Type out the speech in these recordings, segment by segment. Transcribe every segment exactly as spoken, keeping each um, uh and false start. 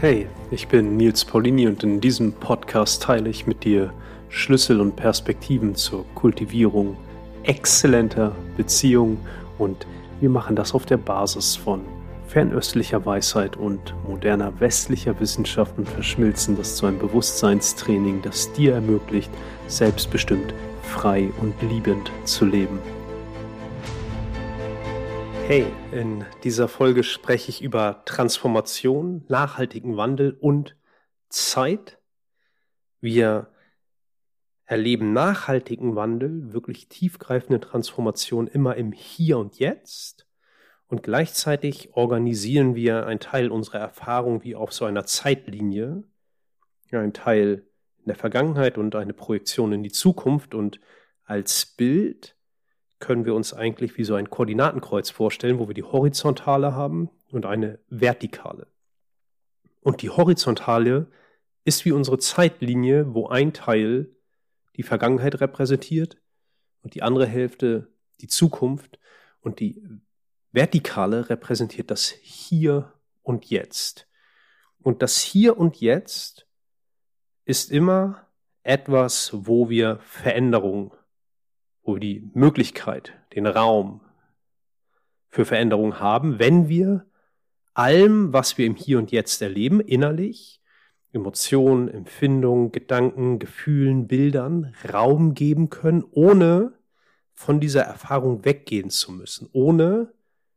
Hey, ich bin Nils Paulini und in diesem Podcast teile ich mit dir Schlüssel und Perspektiven zur Kultivierung exzellenter Beziehungen und wir machen das auf der Basis von fernöstlicher Weisheit und moderner westlicher Wissenschaft und verschmilzen das zu einem Bewusstseinstraining, das dir ermöglicht, selbstbestimmt, frei und liebend zu leben. Hey, in dieser Folge spreche ich über Transformation, nachhaltigen Wandel und Zeit. Wir erleben nachhaltigen Wandel, wirklich tiefgreifende Transformation immer im Hier und Jetzt. Und gleichzeitig organisieren wir einen Teil unserer Erfahrung wie auf so einer Zeitlinie, ein Teil in der Vergangenheit und eine Projektion in die Zukunft. Und als Bild können wir uns eigentlich wie so ein Koordinatenkreuz vorstellen, wo wir die Horizontale haben und eine Vertikale. Und die Horizontale ist wie unsere Zeitlinie, wo ein Teil die Vergangenheit repräsentiert und die andere Hälfte die Zukunft und die Vertikale repräsentiert das Hier und Jetzt. Und das Hier und Jetzt ist immer etwas, wo wir Veränderungen, wo wir die Möglichkeit, den Raum für Veränderung haben, wenn wir allem, was wir im Hier und Jetzt erleben, innerlich, Emotionen, Empfindungen, Gedanken, Gefühlen, Bildern, Raum geben können, ohne von dieser Erfahrung weggehen zu müssen, ohne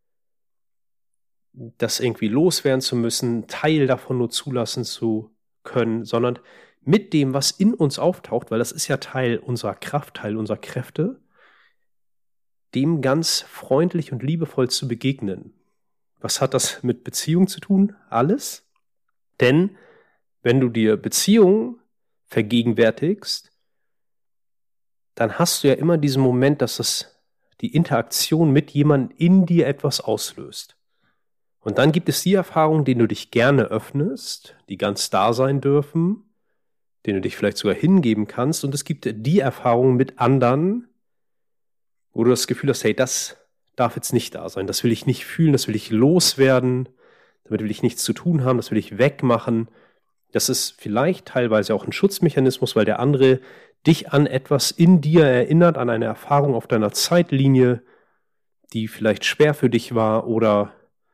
das irgendwie loswerden zu müssen, Teil davon nur zulassen zu können, sondern mit dem, was in uns auftaucht, weil das ist ja Teil unserer Kraft, Teil unserer Kräfte, dem ganz freundlich und liebevoll zu begegnen. Was hat das mit Beziehung zu tun? Alles. Denn wenn du dir Beziehung vergegenwärtigst, dann hast du ja immer diesen Moment, dass das die Interaktion mit jemandem in dir etwas auslöst. Und dann gibt es die Erfahrungen, denen du dich gerne öffnest, die ganz da sein dürfen, denen du dich vielleicht sogar hingeben kannst. Und es gibt die Erfahrungen mit anderen, wo du das Gefühl hast, hey, das darf jetzt nicht da sein, das will ich nicht fühlen, das will ich loswerden, damit will ich nichts zu tun haben, das will ich wegmachen. Das ist vielleicht teilweise auch ein Schutzmechanismus, weil der andere dich an etwas in dir erinnert, an eine Erfahrung auf deiner Zeitlinie, die vielleicht schwer für dich war oder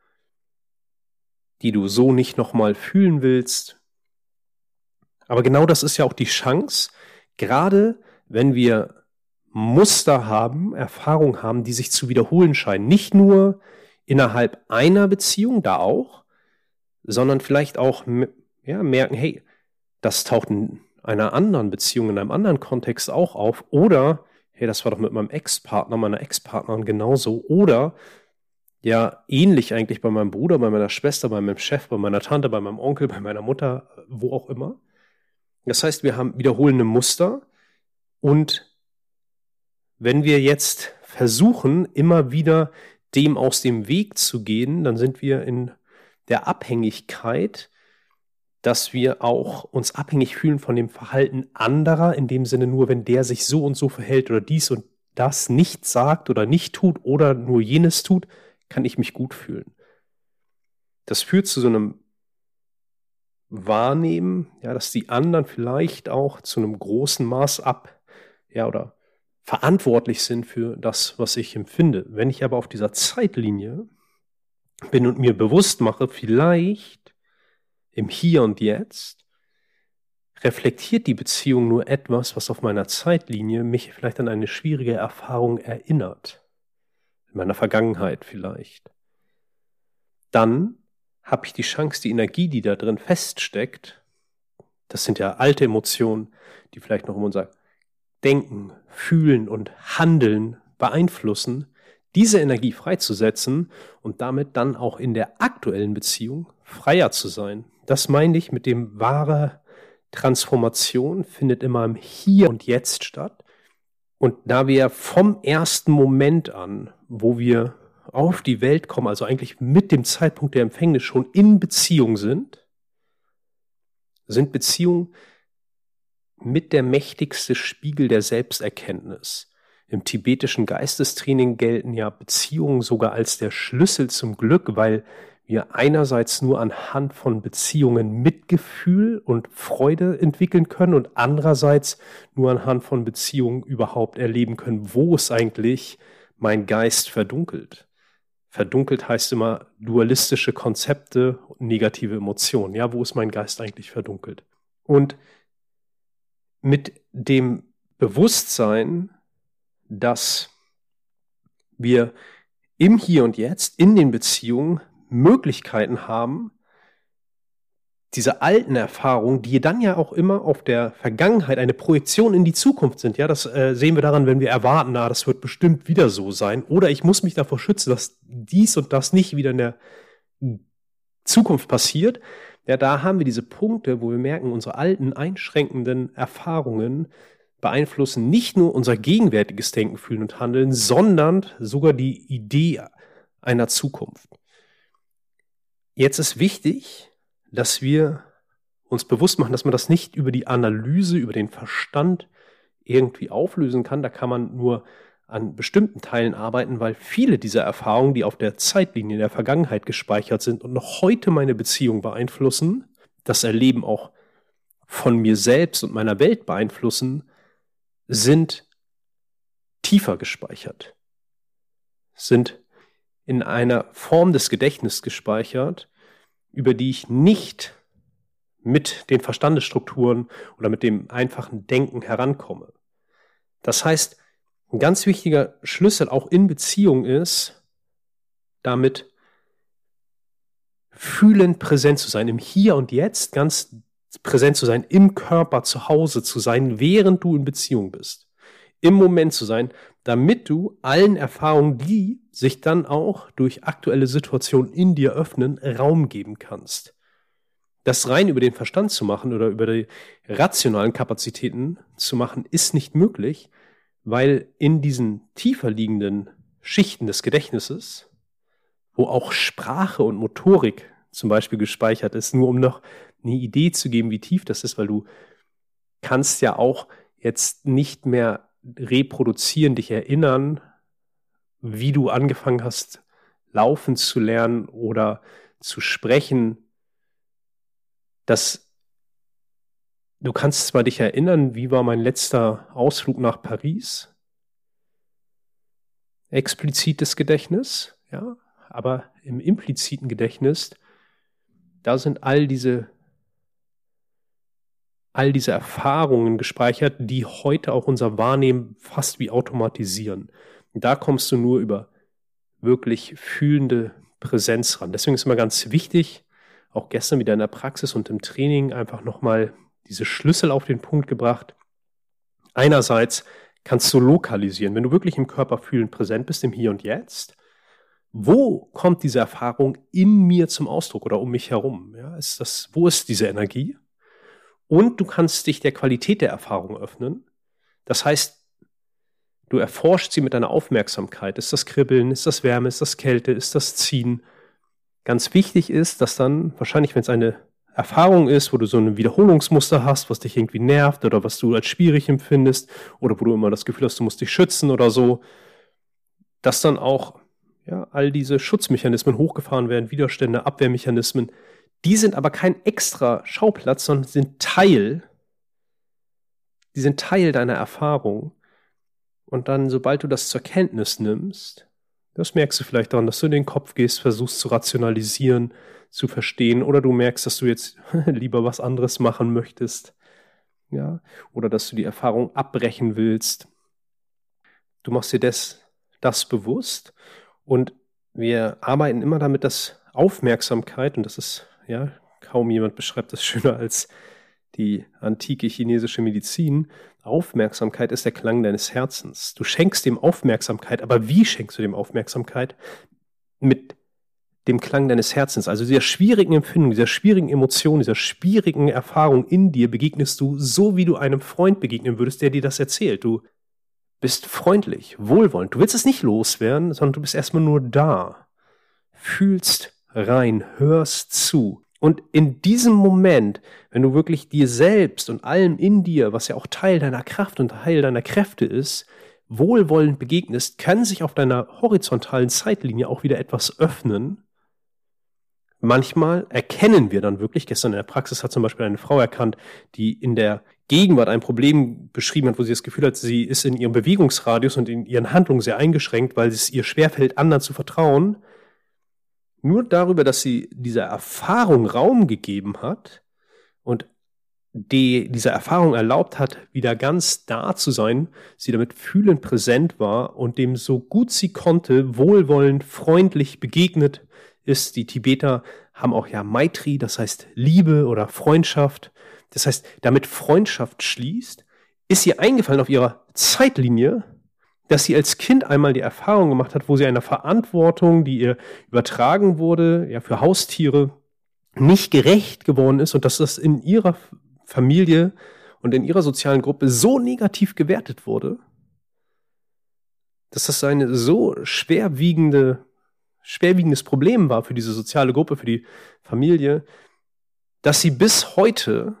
die du so nicht nochmal fühlen willst. Aber genau das ist ja auch die Chance, gerade wenn wir Muster haben, Erfahrungen haben, die sich zu wiederholen scheinen. Nicht nur innerhalb einer Beziehung, da auch, sondern vielleicht auch ja, merken, hey, das taucht in einer anderen Beziehung, in einem anderen Kontext auch auf. Oder, hey, das war doch mit meinem Ex-Partner, meiner Ex-Partnerin genauso. Oder, ja, ähnlich eigentlich bei meinem Bruder, bei meiner Schwester, bei meinem Chef, bei meiner Tante, bei meinem Onkel, bei meiner Mutter, wo auch immer. Das heißt, wir haben wiederholende Muster und wenn wir jetzt versuchen, immer wieder dem aus dem Weg zu gehen, dann sind wir in der Abhängigkeit, dass wir auch uns abhängig fühlen von dem Verhalten anderer, in dem Sinne nur, wenn der sich so und so verhält oder dies und das nicht sagt oder nicht tut oder nur jenes tut, kann ich mich gut fühlen. Das führt zu so einem Wahrnehmen, ja, dass die anderen vielleicht auch zu einem großen Maß ab, ja, oder verantwortlich sind für das, was ich empfinde. Wenn ich aber auf dieser Zeitlinie bin und mir bewusst mache, vielleicht im Hier und Jetzt reflektiert die Beziehung nur etwas, was auf meiner Zeitlinie mich vielleicht an eine schwierige Erfahrung erinnert. In meiner Vergangenheit vielleicht. Dann habe ich die Chance, die Energie, die da drin feststeckt, das sind ja alte Emotionen, die vielleicht noch um unser Denken, Fühlen und Handeln beeinflussen, diese Energie freizusetzen und damit dann auch in der aktuellen Beziehung freier zu sein. Das meine ich mit dem wahre Transformation findet immer im Hier und Jetzt statt. Und da wir vom ersten Moment an, wo wir auf die Welt kommen, also eigentlich mit dem Zeitpunkt der Empfängnis schon in Beziehung sind, sind Beziehungen mit der mächtigste Spiegel der Selbsterkenntnis. Im tibetischen Geistestraining gelten ja Beziehungen sogar als der Schlüssel zum Glück, weil wir einerseits nur anhand von Beziehungen Mitgefühl und Freude entwickeln können und andererseits nur anhand von Beziehungen überhaupt erleben können, wo es eigentlich mein Geist verdunkelt. Verdunkelt heißt immer dualistische Konzepte und negative Emotionen. Ja, wo ist mein Geist eigentlich verdunkelt? Und mit dem Bewusstsein, dass wir im Hier und Jetzt, in den Beziehungen Möglichkeiten haben, diese alten Erfahrungen, die dann ja auch immer auf der Vergangenheit eine Projektion in die Zukunft sind. Ja, das äh, sehen wir daran, wenn wir erwarten, na, das wird bestimmt wieder so sein. Oder ich muss mich davor schützen, dass dies und das nicht wieder in der Zukunft passiert. Ja, da haben wir diese Punkte, wo wir merken, unsere alten, einschränkenden Erfahrungen beeinflussen nicht nur unser gegenwärtiges Denken, Fühlen und Handeln, sondern sogar die Idee einer Zukunft. Jetzt ist wichtig, dass wir uns bewusst machen, dass man das nicht über die Analyse, über den Verstand irgendwie auflösen kann. Da kann man nur an bestimmten Teilen arbeiten, weil viele dieser Erfahrungen, die auf der Zeitlinie in der Vergangenheit gespeichert sind und noch heute meine Beziehung beeinflussen, das Erleben auch von mir selbst und meiner Welt beeinflussen, sind tiefer gespeichert, sind in einer Form des Gedächtnisses gespeichert, über die ich nicht mit den Verstandesstrukturen oder mit dem einfachen Denken herankomme. Das heißt, ein ganz wichtiger Schlüssel auch in Beziehung ist, damit fühlend präsent zu sein, im Hier und Jetzt ganz präsent zu sein, im Körper zu Hause zu sein, während du in Beziehung bist. Im Moment zu sein, damit du allen Erfahrungen, die sich dann auch durch aktuelle Situationen in dir öffnen, Raum geben kannst. Das rein über den Verstand zu machen oder über die rationalen Kapazitäten zu machen, ist nicht möglich, weil in diesen tiefer liegenden Schichten des Gedächtnisses, wo auch Sprache und Motorik zum Beispiel gespeichert ist, nur um noch eine Idee zu geben, wie tief das ist, weil du kannst ja auch jetzt nicht mehr reproduzieren, dich erinnern, wie du angefangen hast, laufen zu lernen oder zu sprechen. Das, du kannst zwar dich erinnern, wie war mein letzter Ausflug nach Paris? Explizites Gedächtnis, ja, aber im impliziten Gedächtnis, da sind all diese all diese Erfahrungen gespeichert, die heute auch unser Wahrnehmen fast wie automatisieren. Und da kommst du nur über wirklich fühlende Präsenz ran. Deswegen ist immer ganz wichtig, auch gestern wieder in der Praxis und im Training einfach nochmal diese Schlüssel auf den Punkt gebracht. Einerseits kannst du lokalisieren, wenn du wirklich im Körper fühlend präsent bist, im Hier und Jetzt. Wo kommt diese Erfahrung in mir zum Ausdruck oder um mich herum? Ja, ist das, wo ist diese Energie? Und du kannst dich der Qualität der Erfahrung öffnen. Das heißt, du erforschst sie mit deiner Aufmerksamkeit. Ist das Kribbeln, ist das Wärme, ist das Kälte, ist das Ziehen? Ganz wichtig ist, dass dann, wahrscheinlich wenn es eine Erfahrung ist, wo du so ein Wiederholungsmuster hast, was dich irgendwie nervt oder was du als schwierig empfindest oder wo du immer das Gefühl hast, du musst dich schützen oder so, dass dann auch ja, all diese Schutzmechanismen hochgefahren werden, Widerstände, Abwehrmechanismen. Die sind aber kein extra Schauplatz, sondern sind Teil, die sind Teil deiner Erfahrung. Und dann, sobald du das zur Kenntnis nimmst, das merkst du vielleicht daran, dass du in den Kopf gehst, versuchst zu rationalisieren, zu verstehen, oder du merkst, dass du jetzt lieber was anderes machen möchtest, ja, oder dass du die Erfahrung abbrechen willst. Du machst dir das, das bewusst und wir arbeiten immer damit, dass Aufmerksamkeit, und das ist ja, kaum jemand beschreibt das schöner als die antike chinesische Medizin. Aufmerksamkeit ist der Klang deines Herzens. Du schenkst dem Aufmerksamkeit, aber wie schenkst du dem Aufmerksamkeit? Mit dem Klang deines Herzens. Also dieser schwierigen Empfindung, dieser schwierigen Emotion, dieser schwierigen Erfahrung in dir begegnest du so, wie du einem Freund begegnen würdest, der dir das erzählt. Du bist freundlich, wohlwollend. Du willst es nicht loswerden, sondern du bist erstmal nur da. Fühlst rein, hörst zu. Und in diesem Moment, wenn du wirklich dir selbst und allem in dir, was ja auch Teil deiner Kraft und Teil deiner Kräfte ist, wohlwollend begegnest, kann sich auf deiner horizontalen Zeitlinie auch wieder etwas öffnen, manchmal erkennen wir dann wirklich, gestern in der Praxis hat zum Beispiel eine Frau erkannt, die in der Gegenwart ein Problem beschrieben hat, wo sie das Gefühl hat, sie ist in ihrem Bewegungsradius und in ihren Handlungen sehr eingeschränkt, weil es ihr schwerfällt, anderen zu vertrauen. Nur darüber, dass sie dieser Erfahrung Raum gegeben hat und die dieser Erfahrung erlaubt hat, wieder ganz da zu sein, sie damit fühlend präsent war und dem so gut sie konnte, wohlwollend, freundlich begegnet ist. Die Tibeter haben auch ja Maitri, das heißt Liebe oder Freundschaft. Das heißt, damit Freundschaft schließt, ist ihr eingefallen auf ihrer Zeitlinie, dass sie als Kind einmal die Erfahrung gemacht hat, wo sie einer Verantwortung, die ihr übertragen wurde, ja für Haustiere, nicht gerecht geworden ist und dass das in ihrer Familie und in ihrer sozialen Gruppe so negativ gewertet wurde, dass das eine so schwerwiegende, schwerwiegendes Problem war für diese soziale Gruppe, für die Familie, dass sie bis heute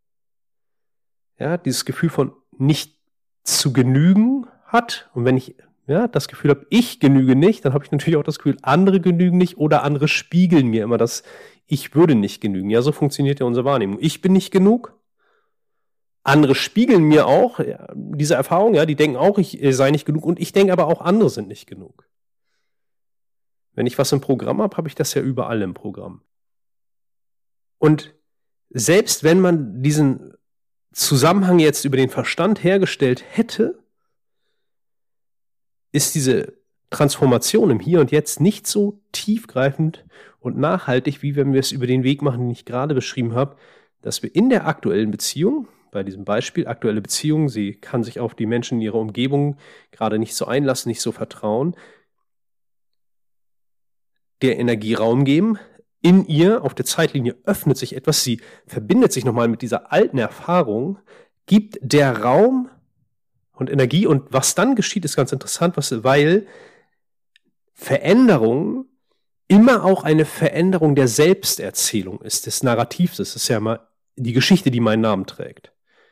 ja dieses Gefühl von nicht zu genügen hat. Und wenn ich ja das Gefühl habe, ich genüge nicht, dann habe ich natürlich auch das Gefühl, andere genügen nicht oder andere spiegeln mir immer das, ich würde nicht genügen. Ja, so funktioniert ja unsere Wahrnehmung. Ich bin nicht genug. Andere spiegeln mir auch ja, diese Erfahrung, ja, die denken auch, ich sei nicht genug und ich denke aber auch, andere sind nicht genug. Wenn ich was im Programm habe, habe ich das ja überall im Programm. Und selbst wenn man diesen Zusammenhang jetzt über den Verstand hergestellt hätte, ist diese Transformation im Hier und Jetzt nicht so tiefgreifend und nachhaltig, wie wenn wir es über den Weg machen, den ich gerade beschrieben habe, dass wir in der aktuellen Beziehung, bei diesem Beispiel, aktuelle Beziehung, sie kann sich auf die Menschen in ihrer Umgebung gerade nicht so einlassen, nicht so vertrauen, der Energie Raum geben. In ihr, auf der Zeitlinie, öffnet sich etwas, sie verbindet sich nochmal mit dieser alten Erfahrung, gibt der Raum und Energie. Und was dann geschieht, ist ganz interessant, was, weil Veränderung immer auch eine Veränderung der Selbsterzählung ist, des Narrativs. Das ist ja mal die Geschichte, die meinen Namen trägt.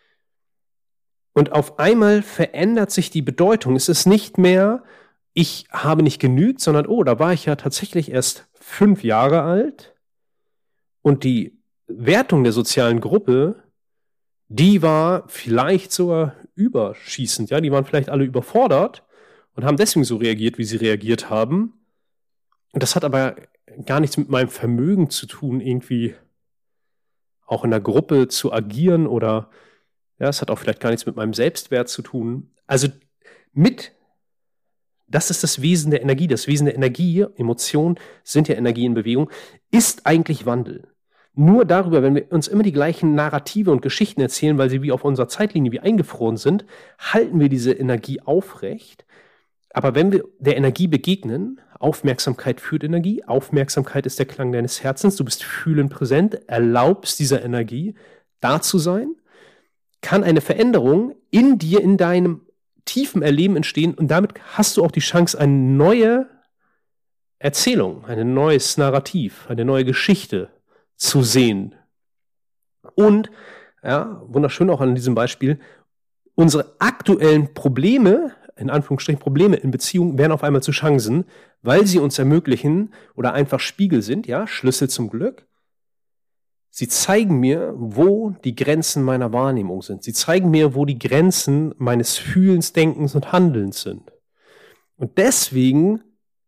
Und auf einmal verändert sich die Bedeutung. Es ist nicht mehr, ich habe nicht genügt, sondern, oh, da war ich ja tatsächlich erst fünf Jahre alt. Und die Wertung der sozialen Gruppe, die war vielleicht sogar überschießend. Ja, die waren vielleicht alle überfordert und haben deswegen so reagiert, wie sie reagiert haben. Und das hat aber gar nichts mit meinem Vermögen zu tun, irgendwie auch in der Gruppe zu agieren oder ja, es hat auch vielleicht gar nichts mit meinem Selbstwert zu tun. Also mit, das ist das Wesen der Energie. Das Wesen der Energie, Emotionen sind ja Energie in Bewegung, ist eigentlich Wandel. Nur darüber, wenn wir uns immer die gleichen Narrative und Geschichten erzählen, weil sie wie auf unserer Zeitlinie wie eingefroren sind, halten wir diese Energie aufrecht. Aber wenn wir der Energie begegnen, Aufmerksamkeit führt Energie, Aufmerksamkeit ist der Klang deines Herzens, du bist fühlend präsent, erlaubst dieser Energie da zu sein, kann eine Veränderung in dir, in deinem tiefen Erleben entstehen und damit hast du auch die Chance, eine neue Erzählung, ein neues Narrativ, eine neue Geschichte zu sehen. Und, ja, wunderschön auch an diesem Beispiel, unsere aktuellen Probleme, in Anführungsstrichen Probleme in Beziehungen, werden auf einmal zu Chancen, weil sie uns ermöglichen oder einfach Spiegel sind, ja, Schlüssel zum Glück. Sie zeigen mir, wo die Grenzen meiner Wahrnehmung sind. Sie zeigen mir, wo die Grenzen meines Fühlens, Denkens und Handelns sind. Und deswegen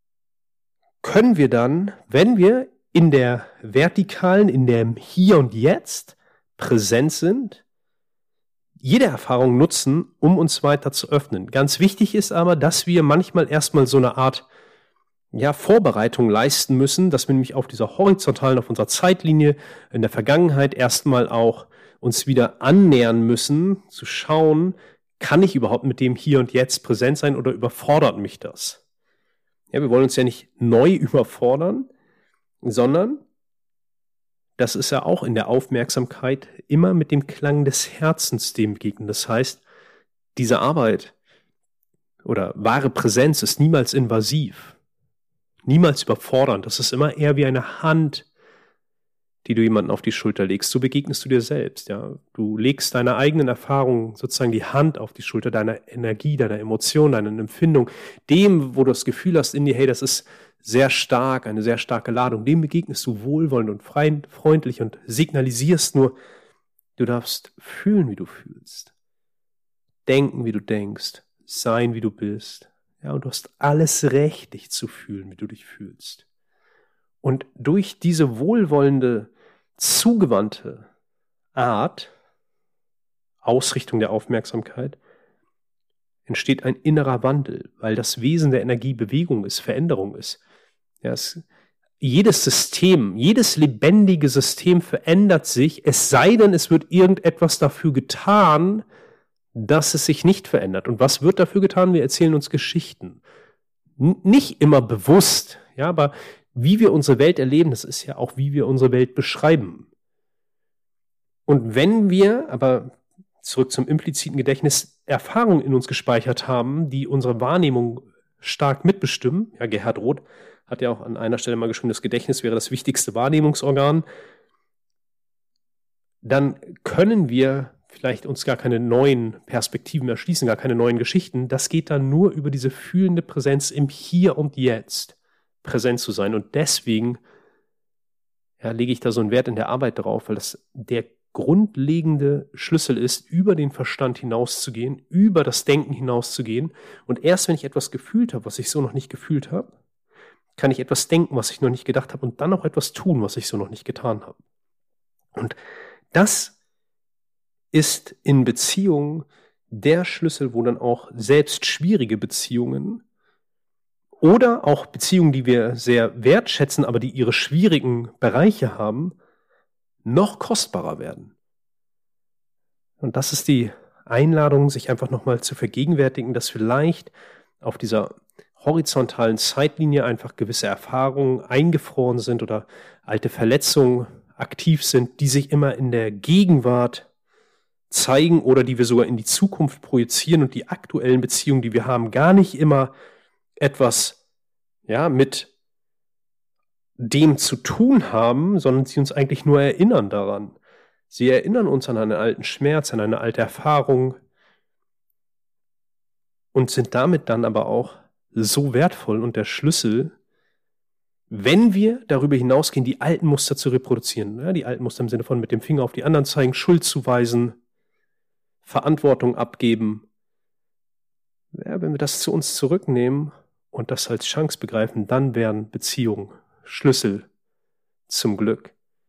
können wir dann, wenn wir in der vertikalen, in dem Hier und Jetzt präsent sind, jede Erfahrung nutzen, um uns weiter zu öffnen. Ganz wichtig ist aber, dass wir manchmal erstmal so eine Art ja, Vorbereitung leisten müssen, dass wir nämlich auf dieser horizontalen, auf unserer Zeitlinie in der Vergangenheit erstmal auch uns wieder annähern müssen, zu schauen, kann ich überhaupt mit dem Hier und Jetzt präsent sein oder überfordert mich das? Ja, wir wollen uns ja nicht neu überfordern, sondern das ist ja auch in der Aufmerksamkeit immer mit dem Klang des Herzens dem begegnen. Das heißt, diese Arbeit oder wahre Präsenz ist niemals invasiv. Niemals überfordernd. Das ist immer eher wie eine Hand, die du jemandem auf die Schulter legst. So begegnest du dir selbst. Ja, du legst deiner eigenen Erfahrung sozusagen die Hand auf die Schulter, deiner Energie, deiner Emotion, deiner Empfindung, dem, wo du das Gefühl hast in dir, hey, das ist sehr stark, eine sehr starke Ladung. Dem begegnest du wohlwollend und freundlich und signalisierst nur, du darfst fühlen, wie du fühlst, denken, wie du denkst, sein, wie du bist. Ja, und du hast alles Recht, dich zu fühlen, wie du dich fühlst. Und durch diese wohlwollende, zugewandte Art, Ausrichtung der Aufmerksamkeit, entsteht ein innerer Wandel, weil das Wesen der Energie Bewegung ist, Veränderung ist. Ja, es, jedes System, jedes lebendige System verändert sich, es sei denn, es wird irgendetwas dafür getan, dass es sich nicht verändert. Und was wird dafür getan? Wir erzählen uns Geschichten. N- nicht immer bewusst, ja, aber wie wir unsere Welt erleben, das ist ja auch, wie wir unsere Welt beschreiben. Und wenn wir, aber zurück zum impliziten Gedächtnis, Erfahrungen in uns gespeichert haben, die unsere Wahrnehmung stark mitbestimmen, ja, Gerhard Roth hat ja auch an einer Stelle mal geschrieben, das Gedächtnis wäre das wichtigste Wahrnehmungsorgan, dann können wir vielleicht uns gar keine neuen Perspektiven erschließen, gar keine neuen Geschichten. Das geht dann nur über diese fühlende Präsenz im Hier und Jetzt präsent zu sein. Und deswegen ja, lege ich da so einen Wert in der Arbeit drauf, weil das der grundlegende Schlüssel ist, über den Verstand hinauszugehen, über das Denken hinauszugehen. Und erst wenn ich etwas gefühlt habe, was ich so noch nicht gefühlt habe, kann ich etwas denken, was ich noch nicht gedacht habe und dann auch etwas tun, was ich so noch nicht getan habe. Und das ist in Beziehungen der Schlüssel, wo dann auch selbst schwierige Beziehungen oder auch Beziehungen, die wir sehr wertschätzen, aber die ihre schwierigen Bereiche haben, noch kostbarer werden. Und das ist die Einladung, sich einfach nochmal zu vergegenwärtigen, dass vielleicht auf dieser horizontalen Zeitlinie einfach gewisse Erfahrungen eingefroren sind oder alte Verletzungen aktiv sind, die sich immer in der Gegenwart zeigen oder die wir sogar in die Zukunft projizieren und die aktuellen Beziehungen, die wir haben, gar nicht immer etwas ja, mit dem zu tun haben, sondern sie uns eigentlich nur erinnern daran. Sie erinnern uns an einen alten Schmerz, an eine alte Erfahrung und sind damit dann aber auch so wertvoll und der Schlüssel, wenn wir darüber hinausgehen, die alten Muster zu reproduzieren. Ja, die alten Muster im Sinne von mit dem Finger auf die anderen zeigen, Schuld zuweisen, Verantwortung abgeben. Ja, wenn wir das zu uns zurücknehmen und das als Chance begreifen, dann wären Beziehungen Schlüssel zum Glück.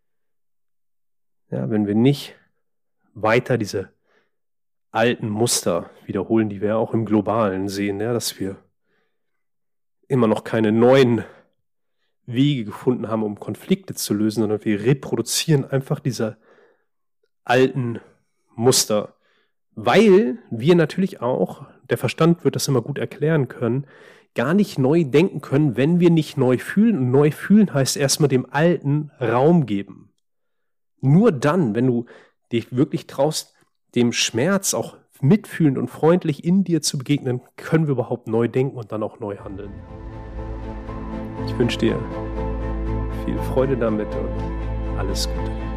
Ja, wenn wir nicht weiter diese alten Muster wiederholen, die wir auch im Globalen sehen, ja, dass wir immer noch keine neuen Wege gefunden haben, um Konflikte zu lösen, sondern wir reproduzieren einfach diese alten Muster, weil wir natürlich auch, der Verstand wird das immer gut erklären können, gar nicht neu denken können, wenn wir nicht neu fühlen. Und neu fühlen heißt erstmal dem Alten Raum geben. Nur dann, wenn du dich wirklich traust, dem Schmerz auch mitfühlend und freundlich in dir zu begegnen, können wir überhaupt neu denken und dann auch neu handeln. Ich wünsche dir viel Freude damit und alles Gute.